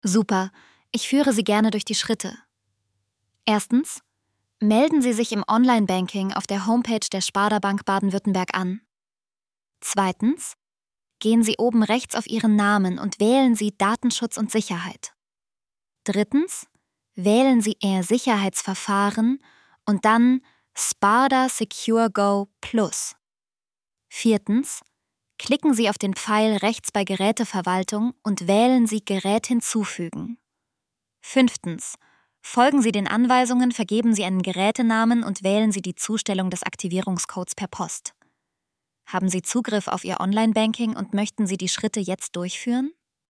Super, ich führe Sie gerne durch die Schritte. Erstens, melden Sie sich im Online-Banking auf der Homepage der Sparda-Bank Baden-Württemberg an. Zweitens, gehen Sie oben rechts auf Ihren Namen und wählen Sie Datenschutz und Sicherheit. Drittens, wählen Sie Ihr Sicherheitsverfahren und dann Sparda Secure Go Plus. Viertens, klicken Sie auf den Pfeil rechts bei Geräteverwaltung und wählen Sie Gerät hinzufügen. Fünftens, folgen Sie den Anweisungen, vergeben Sie einen Gerätenamen und wählen Sie die Zustellung des Aktivierungscodes per Post. Haben Sie Zugriff auf Ihr Online-Banking und möchten Sie die Schritte jetzt durchführen?